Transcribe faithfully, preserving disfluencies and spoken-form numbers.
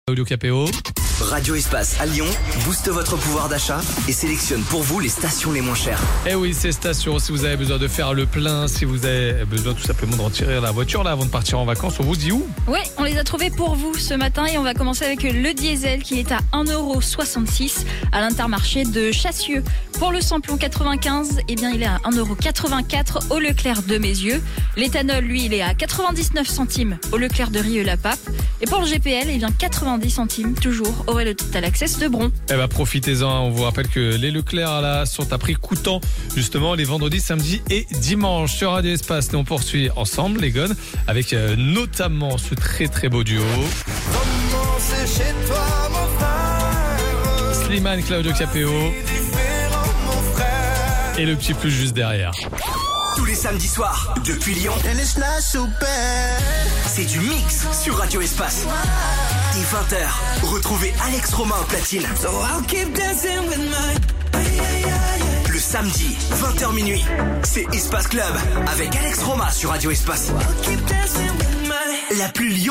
Claudio Capéo. Radio Espace à Lyon booste votre pouvoir d'achat et sélectionne pour vous les stations les moins chères. Eh oui, ces stations, si vous avez besoin de faire le plein, si vous avez besoin tout simplement de retirer la voiture là avant de partir en vacances, on vous dit où ? Ouais, on les a trouvés pour vous ce matin et on va commencer avec le diesel qui est à un euro soixante-six à l'Intermarché de Chassieux. Pour le samplon quatre-vingt-quinze, eh bien il est à un euro quatre-vingt-quatre au Leclerc de Mézieux. L'éthanol, lui, il est à quatre-vingt-dix-neuf centimes au Leclerc de Rieux-la-Pape. Et pour le G P L, eh bien quatre-vingt-dix centimes toujours au Relais Total Access de Bron. Eh ben profitez-en, on vous rappelle que les Leclerc là sont à prix coûtant justement les vendredis, samedis et dimanches sur Radio Espace. Nous on poursuit ensemble les gones avec euh, notamment ce très très beau duo. Chez toi, mon frère. Slimane, Claudio Capéo et le petit plus juste derrière. Tous les samedis soirs, depuis Lyon, c'est du mix sur Radio Espace. Dès vingt heures, retrouvez Alex Romain au platine. Le samedi, vingt heures minuit, c'est Espace Club avec Alex Romain sur Radio Espace. La plus Lyon.